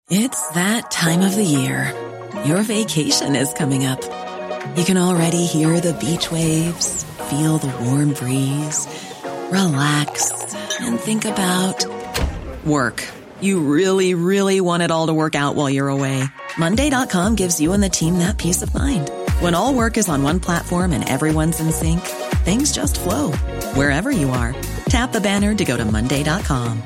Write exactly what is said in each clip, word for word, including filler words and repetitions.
It's that time of the year. Your vacation is coming up. You can already hear the beach waves, feel the warm breeze, relax, and think about work. You really, really want it all to work out while you're away. Monday dot com gives you and the team that peace of mind. When all work is on one platform and everyone's in sync, things just flow. Wherever you are, tap the banner to go to Monday dot com.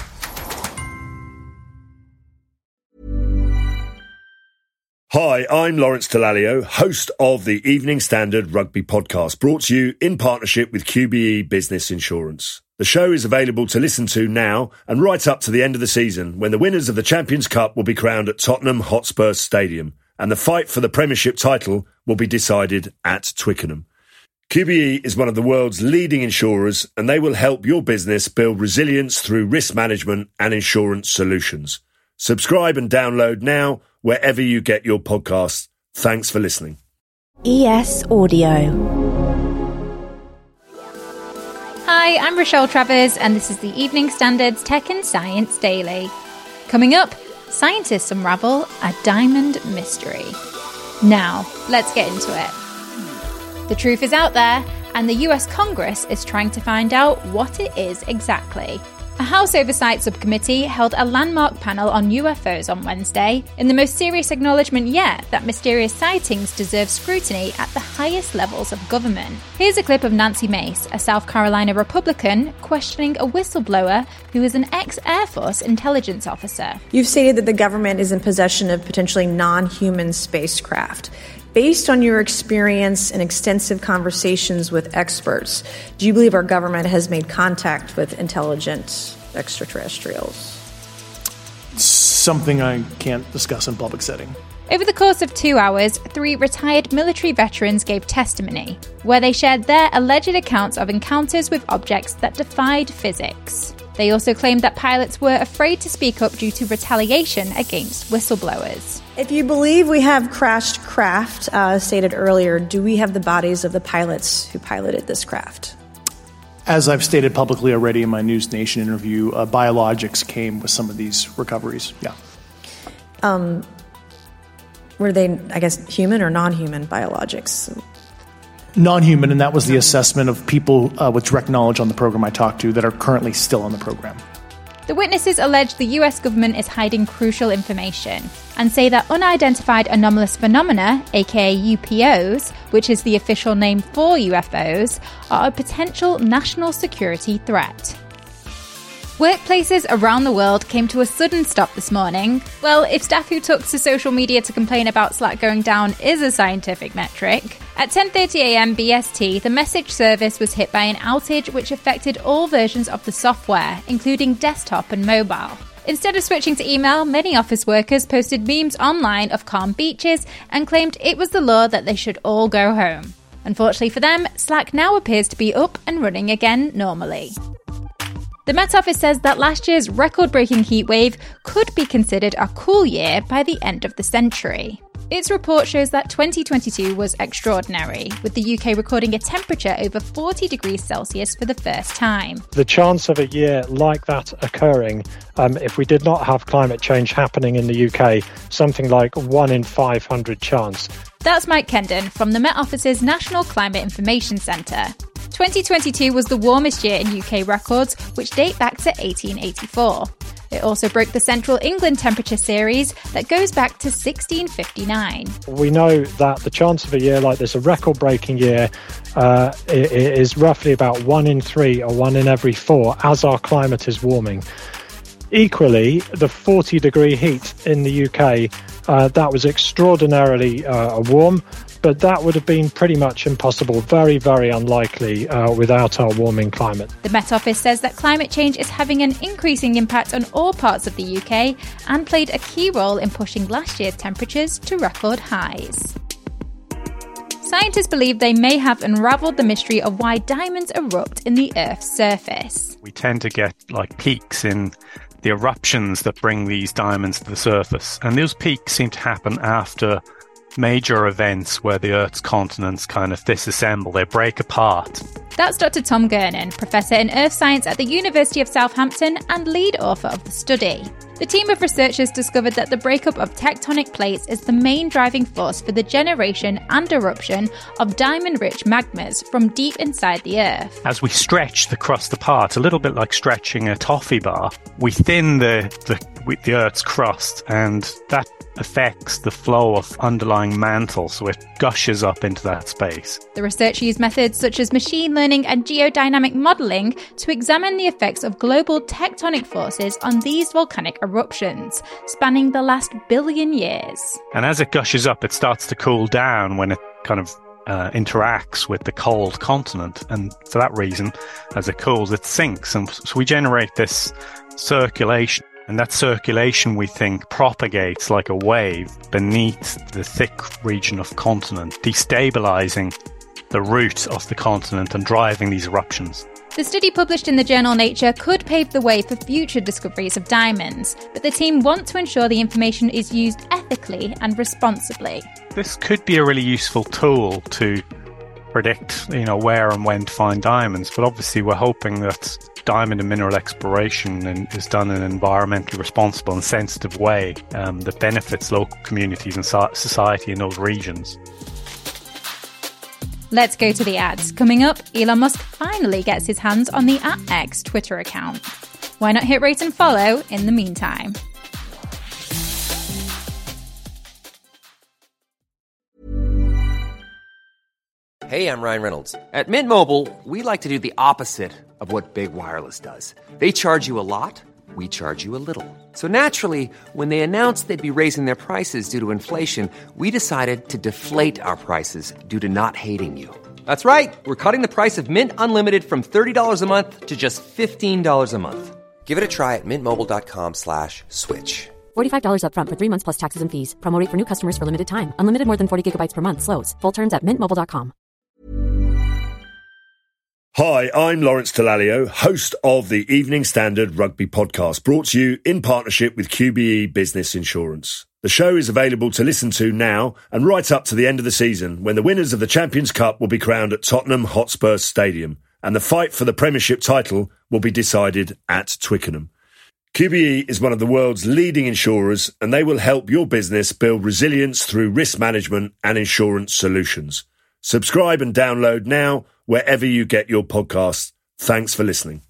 Hi, I'm Lawrence Dallaglio, host of the Evening Standard Rugby Podcast, brought to you in partnership with Q B E Business Insurance. The show is available to listen to now and right up to the end of the season, when the winners of the Champions Cup will be crowned at Tottenham Hotspur Stadium, and the fight for the Premiership title will be decided at Twickenham. Q B E is one of the world's leading insurers, and they will help your business build resilience through risk management and insurance solutions. Subscribe and download now wherever you get your podcasts. Thanks for listening. E S Audio. Hi, I'm Rochelle Travers, and this is the Evening Standard's Tech and Science Daily. Coming up, scientists unravel a diamond mystery. Now, let's get into it. The truth is out there, and the U S Congress is trying to find out what it is exactly. A House Oversight Subcommittee held a landmark panel on U F Os on Wednesday, in the most serious acknowledgement yet that mysterious sightings deserve scrutiny at the highest levels of government. Here's a clip of Nancy Mace, a South Carolina Republican, questioning a whistleblower who is an ex-Air Force intelligence officer. You've stated that the government is in possession of potentially non-human spacecraft. Based on your experience and extensive conversations with experts, do you believe our government has made contact with intelligent extraterrestrials? Something I can't discuss in public setting. Over the course of two hours, three retired military veterans gave testimony, where they shared their alleged accounts of encounters with objects that defied physics. They also claimed that pilots were afraid to speak up due to retaliation against whistleblowers. If you believe we have crashed craft, uh, stated earlier, do we have the bodies of the pilots who piloted this craft? As I've stated publicly already in my News Nation interview, uh, biologics came with some of these recoveries. Yeah. Um, were they, I guess, human or non-human biologics? Non-human, and that was the assessment of people uh, with direct knowledge on the program I talked to that are currently still on the program. The witnesses allege the U S government is hiding crucial information and say that unidentified anomalous phenomena, aka U P Os, which is the official name for U F Os, are a potential national security threat. Workplaces around the world came to a sudden stop this morning. Well, if staff who took to social media to complain about Slack going down is a scientific metric. At ten thirty a.m. B S T, the message service was hit by an outage which affected all versions of the software, including desktop and mobile. Instead of switching to email, many office workers posted memes online of calm beaches and claimed it was the law that they should all go home. Unfortunately for them, Slack now appears to be up and running again normally. The Met Office says that last year's record-breaking heatwave could be considered a cool year by the end of the century. Its report shows that twenty twenty-two was extraordinary, with the U K recording a temperature over forty degrees Celsius for the first time. The chance of a year like that occurring, um, if we did not have climate change happening in the U K, something like one in five hundred chance. That's Mike Kendon from the Met Office's National Climate Information Centre. twenty twenty-two was the warmest year in U K records, which date back to eighteen eighty-four. It also broke the Central England temperature series that goes back to sixteen fifty-nine. We know that the chance of a year like this, a record-breaking year, uh, is roughly about one in three or one in every four as our climate is warming. Equally, the forty degree heat in the U K, uh, that was extraordinarily uh, warm, but that would have been pretty much impossible, very, very unlikely uh, without our warming climate. The Met Office says that climate change is having an increasing impact on all parts of the U K and played a key role in pushing last year's temperatures to record highs. Scientists believe they may have unravelled the mystery of why diamonds erupt in the Earth's surface. We tend to get like peaks in the eruptions that bring these diamonds to the surface, and those peaks seem to happen after major events where the Earth's continents kind of disassemble, they break apart. That's Doctor Tom Gernon, Professor in Earth Science at the University of Southampton and lead author of the study. The team of researchers discovered that the breakup of tectonic plates is the main driving force for the generation and eruption of diamond-rich magmas from deep inside the Earth. As we stretch the crust apart, a little bit like stretching a toffee bar, we thin the, the, the Earth's crust, and that affects the flow of underlying mantle, so it gushes up into that space. The research used methods such as machine learning and geodynamic modelling to examine the effects of global tectonic forces on these volcanic eruptions, spanning the last billion years. And as it gushes up, it starts to cool down when it kind of uh, interacts with the cold continent, and for that reason, as it cools, it sinks, and so we generate this circulation. And that circulation, we think, propagates like a wave beneath the thick region of continent, destabilizing the root of the continent and driving these eruptions. The study published in the journal Nature could pave the way for future discoveries of diamonds, but the team want to ensure the information is used ethically and responsibly. This could be a really useful tool to predict, you know, where and when to find diamonds, but obviously we're hoping that diamond and mineral exploration is done in an environmentally responsible and sensitive way um, that benefits local communities and so- society in those regions. Let's go to the ads. Coming up, Elon Musk finally gets his hands on the at X Twitter account. Why not hit rate and follow in the meantime? Hey, I'm Ryan Reynolds. At Mint Mobile, we like to do the opposite of what Big Wireless does. They charge you a lot, we charge you a little. So naturally, when they announced they'd be raising their prices due to inflation, we decided to deflate our prices due to not hating you. That's right. We're cutting the price of Mint Unlimited from thirty dollars a month to just fifteen dollars a month. Give it a try at mintmobile.com slash switch. forty-five dollars up front for three months plus taxes and fees. Promo rate for new customers for limited time. Unlimited more than forty gigabytes per month. Slows full terms at mint mobile dot com. Hi, I'm Lawrence Dallaglio, host of the Evening Standard Rugby Podcast, brought to you in partnership with Q B E Business Insurance. The show is available to listen to now and right up to the end of the season, when the winners of the Champions Cup will be crowned at Tottenham Hotspur Stadium, and the fight for the Premiership title will be decided at Twickenham. Q B E is one of the world's leading insurers, and they will help your business build resilience through risk management and insurance solutions. Subscribe and download now wherever you get your podcasts. Thanks for listening.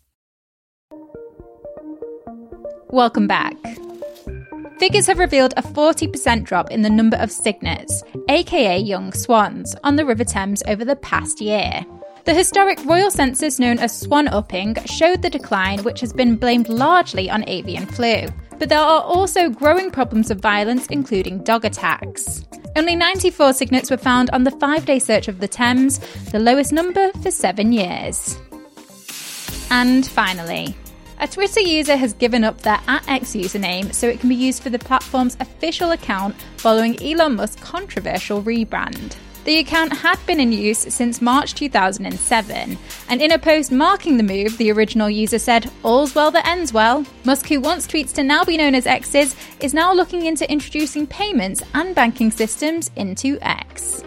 Welcome back. Figures have revealed a forty percent drop in the number of cygnets, aka young swans, on the River Thames over the past year. The historic royal census known as swan upping showed the decline, which has been blamed largely on avian flu. But there are also growing problems of violence, including dog attacks. Only ninety-four cygnets were found on the five-day search of the Thames, the lowest number for seven years. And finally, a Twitter user has given up their at X username so it can be used for the platform's official account following Elon Musk's controversial rebrand. The account had been in use since March two thousand seven, and in a post marking the move, the original user said, "All's well that ends well." Musk, who wants tweets to now be known as X's, is now looking into introducing payments and banking systems into X.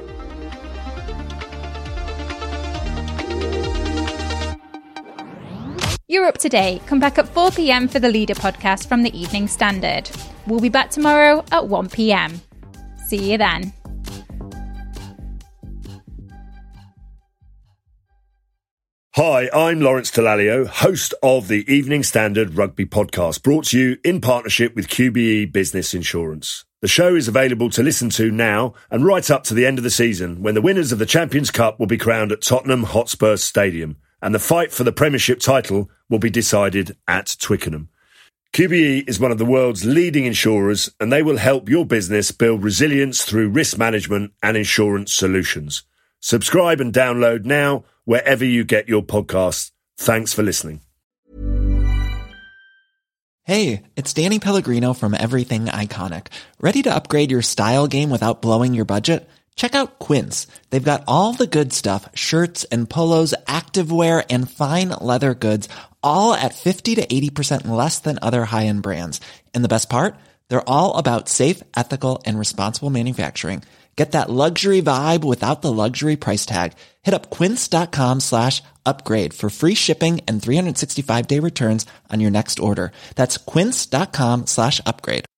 You're up to date. Come back at four p.m. for the Leader podcast from the Evening Standard. We'll be back tomorrow at one p.m. See you then. Hi, I'm Lawrence Dallaglio, host of the Evening Standard Rugby Podcast, brought to you in partnership with Q B E Business Insurance. The show is available to listen to now and right up to the end of the season, when the winners of the Champions Cup will be crowned at Tottenham Hotspur Stadium, and the fight for the Premiership title will be decided at Twickenham. Q B E is one of the world's leading insurers, and they will help your business build resilience through risk management and insurance solutions. Subscribe and download now wherever you get your podcasts. Thanks for listening. Hey, it's Danny Pellegrino from Everything Iconic. Ready to upgrade your style game without blowing your budget? Check out Quince. They've got all the good stuff, shirts and polos, activewear, and fine leather goods, all at fifty to eighty percent less than other high-end brands. And the best part? They're all about safe, ethical, and responsible manufacturing. Get that luxury vibe without the luxury price tag. Hit up quince.com slash upgrade for free shipping and three sixty-five day returns on your next order. That's quince.com slash upgrade.